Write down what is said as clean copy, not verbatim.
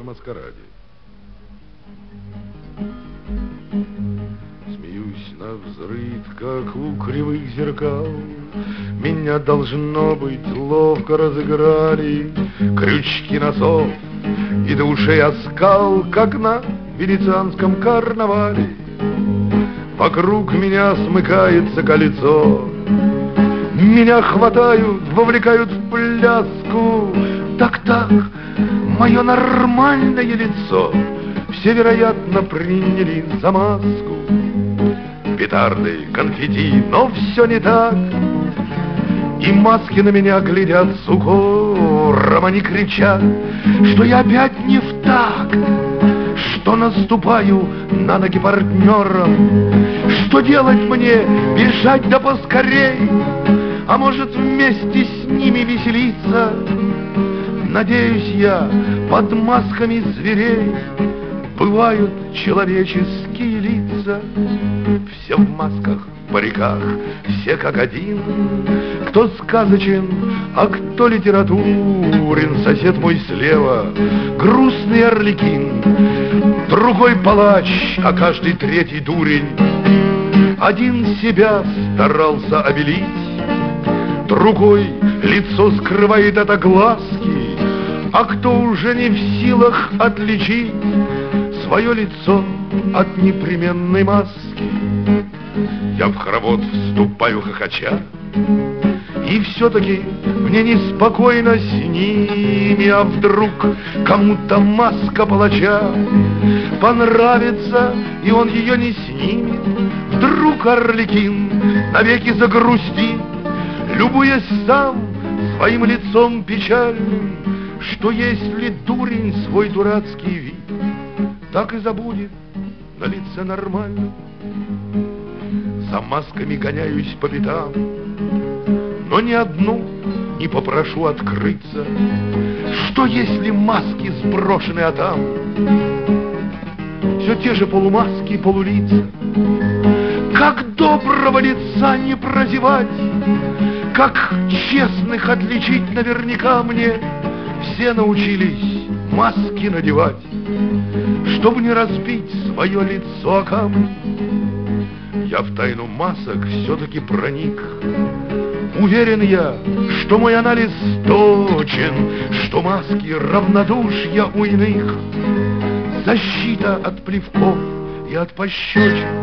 на маскараде. Смеюсь навзрыд, как у кривых зеркал. Меня, должно быть, ловко разыграли. Крючки носов и до ушей оскал, как на венецианском карнавале. Вокруг меня смыкается кольцо. Меня хватают, вовлекают в пляску. Так-так, мое нормальное лицо все, вероятно, приняли за маску. Петарды, конфетти, но все не так. И маски на меня глядят с укором. Они кричат, что я опять не в такт, что наступаю на ноги партнерам. Что делать мне? Бежать да поскорей, а может вместе с ними веселиться? Надеюсь я, под масками зверей бывают человеческие лица. Все в масках, париках, все как один. Кто сказочен, а кто литературен. Сосед мой слева грустный арлекин, другой палач, а каждый третий дурень. Один себя старался обелить, другой лицо скрывает от глазки, а кто уже не в силах отличить свое лицо от непременной маски. Я в хоровод вступаю хохоча, и все-таки мне неспокойно с ними. А вдруг кому-то маска палача понравится, и он ее не снимет? Вдруг арлекин навеки загрустит, любуясь сам своим лицом печальным, что если дурень свой дурацкий вид так и забудет на лице нормально. За масками гоняюсь по пятам, но ни одну не попрошу открыться. Что если маски сброшены, а там все те же полумаски, полулица? Как доброго лица не прозевать, как честных отличить наверняка мне все научились маски надевать, чтобы не разбить свое лицо о камень. Я в тайну масок все-таки проник. Уверен я, что мой анализ точен, что маски равнодушья у иных, защита от плевков и от пощечин.